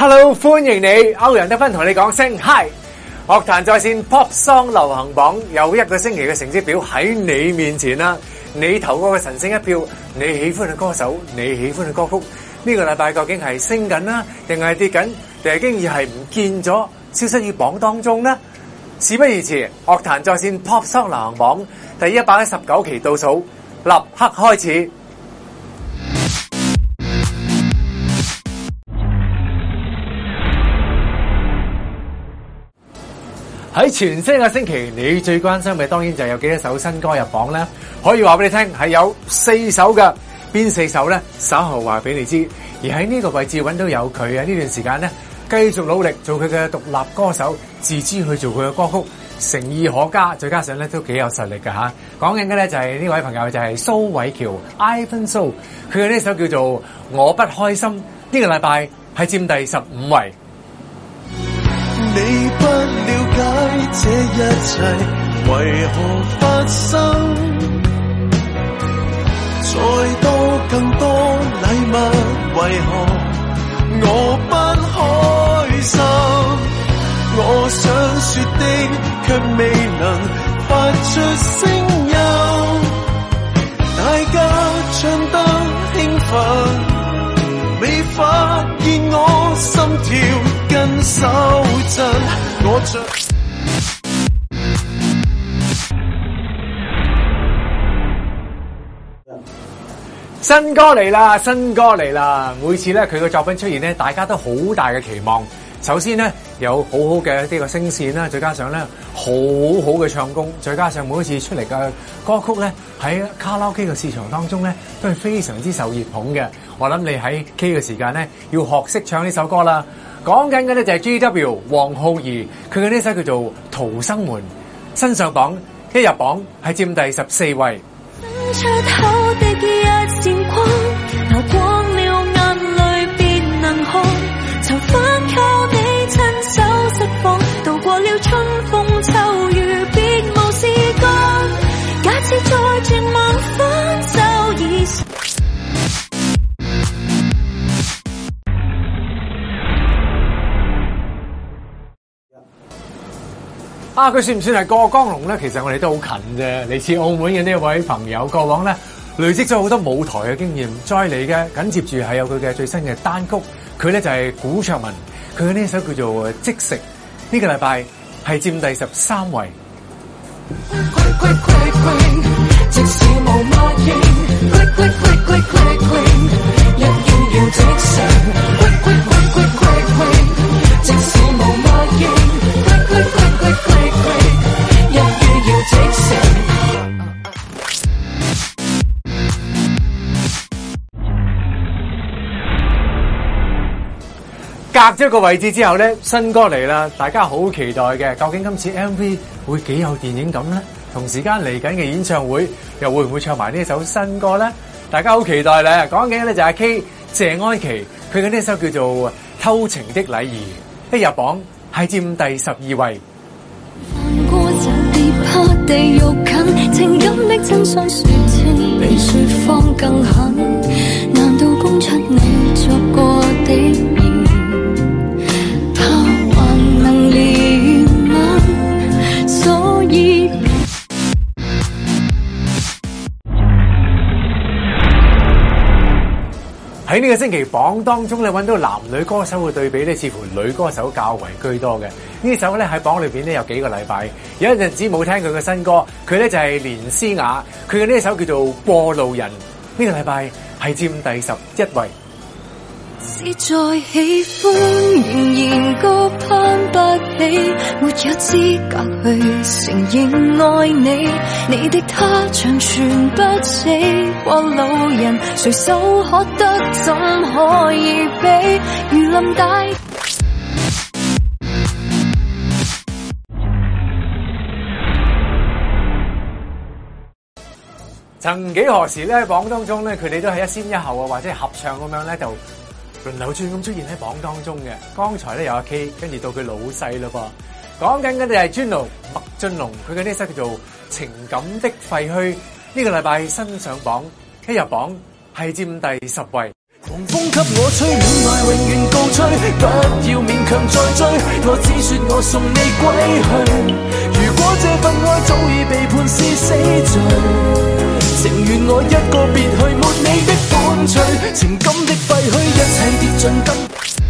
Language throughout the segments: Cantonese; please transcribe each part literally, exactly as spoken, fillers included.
Hello， 歡迎你，歐陽德芬同你講聲 Hi。樂壇在線 Pop Song 流行榜有一個星期嘅成績表喺你面前啦，你投過嘅神聖一票，你喜歡嘅歌手，你喜歡嘅歌曲，呢個禮拜究竟係升緊啦，定係跌緊，定係經已係唔見咗，消失於榜當中呢？事不宜遲，樂壇在線 Pop Song 流行榜第一百一十九期倒數，立刻開始。喺全新嘅星期，你最關心嘅當然就係有幾多首新歌入榜啦。可以話俾你聽，係有四首嘅，邊四首呢？稍後話俾你知。而喺呢個位置揾到有佢啊，呢段時間呢，繼續努力做佢嘅獨立歌手，自資去做佢嘅歌曲，誠意可嘉，再加上咧都幾有實力㗎吓。講緊嘅咧就係呢位朋友就係蘇偉喬 Ivan So， 佢嘅呢首叫做《我不開心》，呢、這個禮拜係佔第十五位。 你不了解這一切為何發生，再多更多禮物為何我不開心，我想說的卻未能發出聲音，大家唱得興奮，未發現我心跳跟手震，我像新歌嚟啦，新歌嚟啦！每次咧佢嘅作品出現咧，大家都好大嘅期望。首先咧有好好嘅呢個聲線啦，再加上咧好好嘅唱功，再加上每一次出嚟嘅歌曲咧喺卡拉 OK 嘅市場當中咧都係非常之受熱捧嘅。我諗你喺 K 嘅時間咧要學識唱呢首歌啦。講緊嘅咧就係 G W 黃浩儀，佢嘅呢首叫做《逃生門》，新上榜，一入榜係佔第十四位。 出口的一線光，流光了眼淚便能看，囚犯靠你親手釋放，渡過了春風秋雨別無時間，假設在絕望分手以上。 啊，佢算唔算係過江龍咧？其實我哋都好近啫。嚟自澳門嘅呢位朋友，過往咧累積咗好多舞台嘅經驗，再嚟嘅緊接住係有佢嘅最新嘅單曲，佢咧就係古卓文，佢嘅呢首叫做《即食》，呢個禮拜係佔第十三位。即使無默認，一於要即食，即使無默認。隔咗個位置之後咧，新歌嚟啦，大家好期待嘅。究竟今次 M V 會幾有電影感咧？同時間嚟緊嘅演唱會又會唔會唱埋呢首新歌咧？大家好期待咧。講緊咧就係阿 K 謝安琪，佢嘅呢首叫做《偷情的禮儀》，一入榜係佔第十二位。 犯過就別怕地獄近，情感的真相說清，比說謊更狠。難道供出你作過的言，怕還能憐憫，所以喺呢個星期榜當中，你揾到男女歌手嘅對比咧，似乎女歌手較為居多嘅。呢首咧喺榜裏邊咧有幾個禮拜，有一陣子冇聽佢嘅新歌，佢咧就係連詩雅，佢嘅呢首叫做《過路人》，呢個禮拜係佔第十一位。 是再喜歡，仍然高攀不起，沒有資格去承認愛你。你的他長存不死，過路人隨手可得，怎可以比？如臨大。 曾幾何時咧喺榜當中咧，佢哋都係一先一後啊，或者係合唱咁樣咧就輪流轉咁出現喺榜當中嘅。剛才咧有阿 K， 跟住到佢老細嘞噃。講緊嘅就係 Juno 麥浚龍，佢嘅呢首叫做《情感的廢墟》，呢個禮拜新上榜，一入榜係佔第十位。 狂風給我吹，戀愛永遠告吹，不要勉強再追，我只說我送你歸去。如果這份愛早已被判是死罪，情願我一個別去，沒你的伴隨，情感的廢墟，一切跌進根。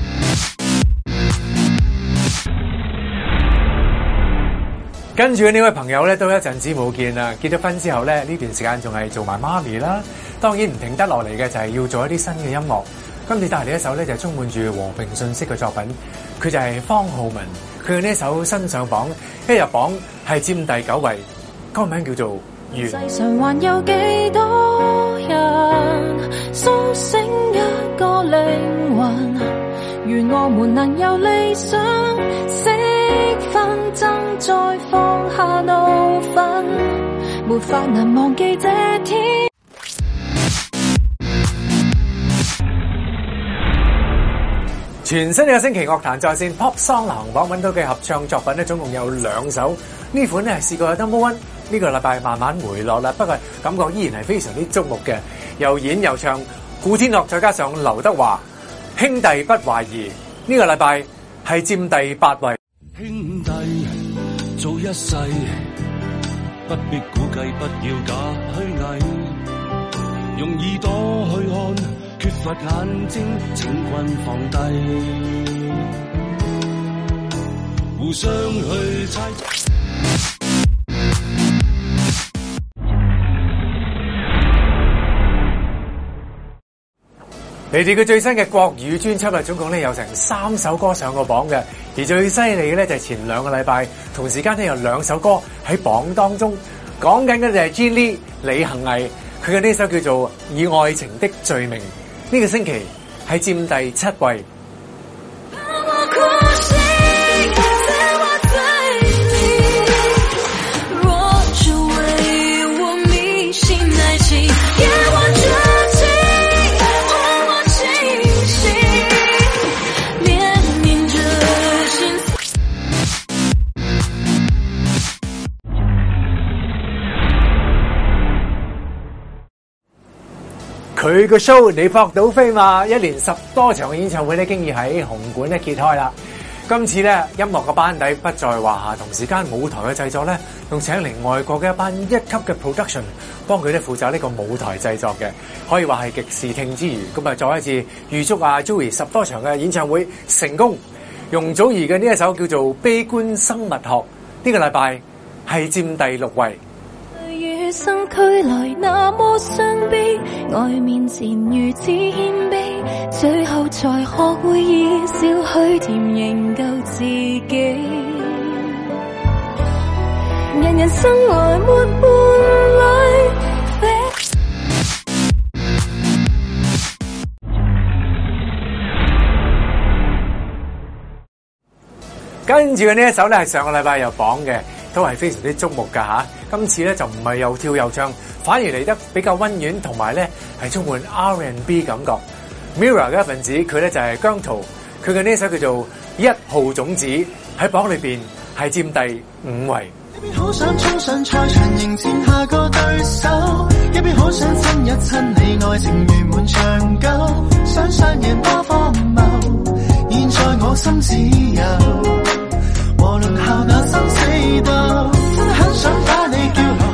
跟住呢位朋友咧都一陣子冇見啦，結咗婚之後咧呢段時間仲係做埋媽咪啦，當然唔停得落嚟嘅就係要做一啲新嘅音樂。今次帶嚟呢一首咧就係充滿住和平信息嘅作品，佢就係方浩文，佢嘅呢一首新上榜，一入榜係佔第九位，歌名叫做《緣》。 世上還有幾多人甦醒一個靈魂，願我們能有理想識紛爭，再放下怒憤，沒法能忘記這天。 全新嘅星期樂壇在線 Pop Song 行榜揾到嘅合唱作品咧，總共有兩首。呢款咧係試過有 number one，呢個禮拜慢慢回落啦，不過感覺依然係非常之矚目嘅。又演又唱，古天樂再加上劉德華，兄弟不懷疑，呢個禮拜係佔第八位。 兄弟做一世，不必估計，不要假虛偽，用耳朵去看，缺乏眼睛請君放低，互相去猜。 嚟自佢最新嘅國語專輯啊，總共咧有成三首歌上過榜嘅，而最犀利嘅咧就係前兩個禮拜同時間咧有兩首歌喺榜當中，講緊嘅就係 Gin Lee 李幸倪，佢嘅呢首叫做《以愛情的罪名》，呢個星期係佔第七位。佢個 show 你撲到飛嘛？一連十多場嘅演唱會咧，經已喺紅館咧揭開啦。今次咧音樂嘅班底不在話下，同時間舞台嘅製作咧，仲請嚟外國嘅一班一級嘅 production 幫佢哋負責呢個舞台製作嘅，可以話係極視聽之餘，咁啊再一次預祝阿 Joey 十多場嘅演唱會成功。容祖兒嘅呢一首叫做《悲觀生物學》，呢、這個禮拜係佔第六位。 與生俱來那麼傷悲，愛面前如此謙卑，最後才學會以少許甜營救自己。人人生來沒伴侶， 跟住嘅呢一首咧係上個禮拜入榜嘅，都係非常之矚目噶吓。今次咧就唔係又跳又唱，反而嚟得比較溫軟，同埋咧係充滿 R and B 感覺。Mirror 嘅一份子，佢咧就係姜濤，佢嘅呢一首叫做《一號種子》，喺榜裏邊係佔第五位。 一邊好想衝上賽場迎戰下個對手，一邊好想親一親你，愛情圓滿長久，想雙贏多荒謬，現在我心只有和輪候那生死鬥，真很想把你叫來。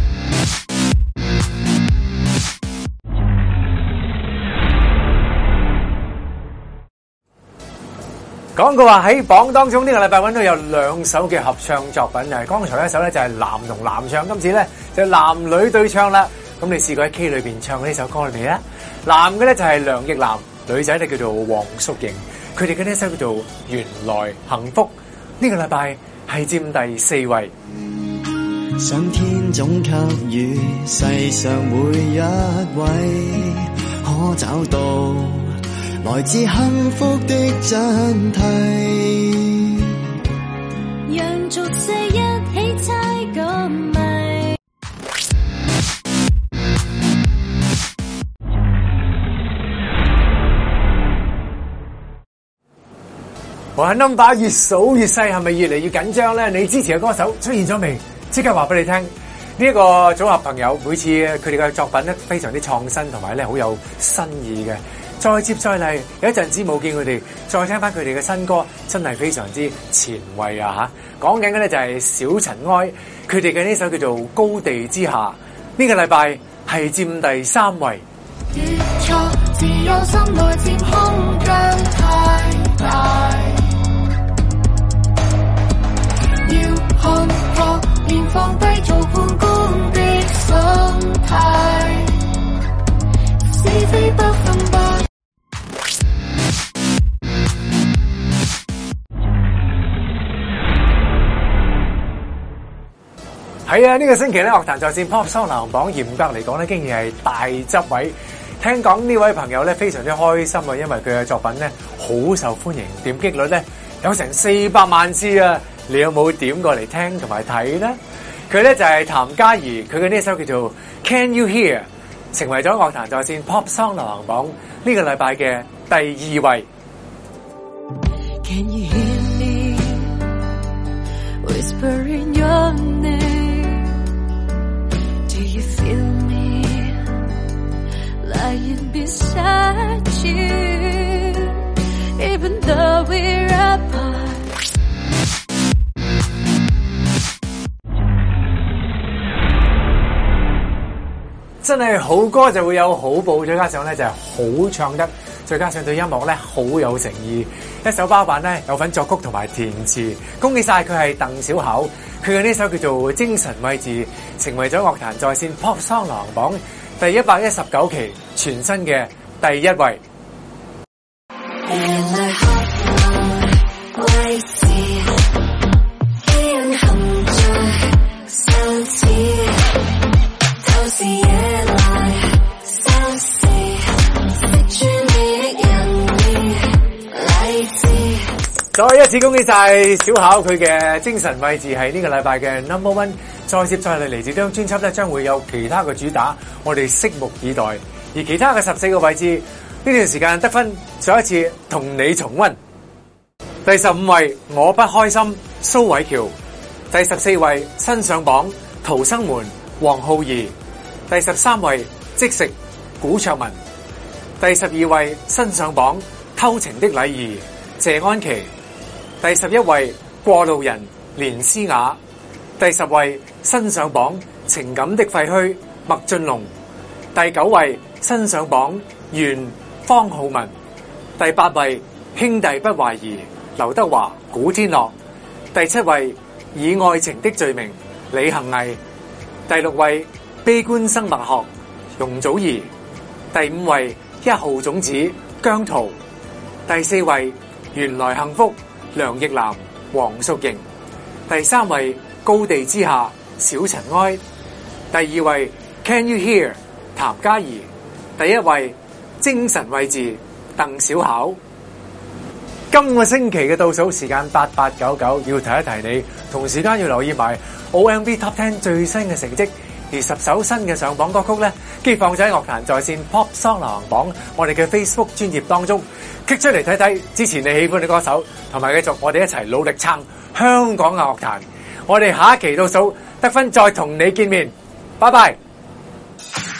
講過話喺榜當中呢個禮拜揾到有兩首嘅合唱作品，就係剛才一首咧就係男同男唱，今次咧就男女對唱啦。咁你試過喺 K 裏邊唱呢首歌未咧？男嘅咧就係梁奕藍，女仔咧叫做黃淑瑩，佢哋嘅呢首叫做《原來幸福》，呢個禮拜係佔第四位。 上天總給予世上每一位，可找到來自幸福的真諦， 讓俗世一起猜個謎。 哇 number 越數越細，係咪越嚟越緊張咧？你支持嘅歌手出現咗未？即刻話俾你聽，呢、這、一個組合朋友每次佢哋嘅作品咧非常之創新，同埋咧好有新意嘅。 再接再厲，有一陣子冇見佢哋，再聽翻佢哋嘅新歌，真係非常之前衛啊嚇！講緊嘅咧就係小塵埃，佢哋嘅呢首叫做《高地之下》，呢、這個禮拜係佔第三位。 越錯自由心內佔空間太大，要看破便放低做判官的心態，是非不分不。 係啊，呢、這個星期咧樂壇在線 Pop Song 流行榜嚴格嚟講咧，竟然係大執位。聽講呢位朋友咧非常之開心啊，因為佢嘅作品咧好受歡迎，點擊率咧有成四百萬次啊！你有冇點過嚟聽同埋睇咧？佢咧就係譚嘉儀，佢嘅呢首叫做《Can You Hear》，成為咗樂壇在線 Pop Song 流行榜呢個禮拜嘅第二位。 Can you hear me whispering your name? Do you feel me lying beside you? Even though we're apart. 真係好歌就會有好報，再加上咧就係好唱得，再加上對音樂咧好有誠意，一手包辦咧有份作曲同埋填詞，恭喜晒佢係鄧小巧，佢嘅呢首叫做《精神位置》，成為咗樂壇在線 Pop Song 流行榜第一百一十九期全新嘅第一位。再一次恭喜晒小巧，佢嘅精神位置係呢個禮拜嘅 number one， 再接再厲，嚟自呢張專輯咧將會有其他嘅主打，我哋拭目以待。而其他嘅十四個位置呢段時間得分，再一次同你重溫。第十五位我不開心，蘇偉喬；第十四位新上榜逃生門黃浩儀；第十三位即食古卓文；第十二位新上榜偷情的禮儀謝安琪。第十一位過路人連詩雅，第十位新上榜情感的廢墟麥浚龍，第九位新上榜緣方浩文，第八位兄弟不懷疑劉德華古天樂，第七位以愛情的罪名李幸倪，第六位悲觀生物學容祖兒，第五位一號種子姜濤，第四位原來幸福梁奕藍、黃淑瑩，第三位高地之下小塵埃，第二位 Can You Hear 譚嘉儀，第一位精神位置鄧小巧。今個星期嘅倒數時間八八九九，要提一提你，同時間要留意埋 O M V Top Ten 最新嘅成績，而十首新嘅上榜歌曲咧，既放咗喺樂壇在線 Pop Song 流行榜我哋嘅 Facebook 專頁當中，剔出嚟睇睇，支持你喜歡嘅歌手，同埋繼續我哋一齊努力撐香港嘅樂壇。我哋下一期倒數得分再同你見面，拜拜。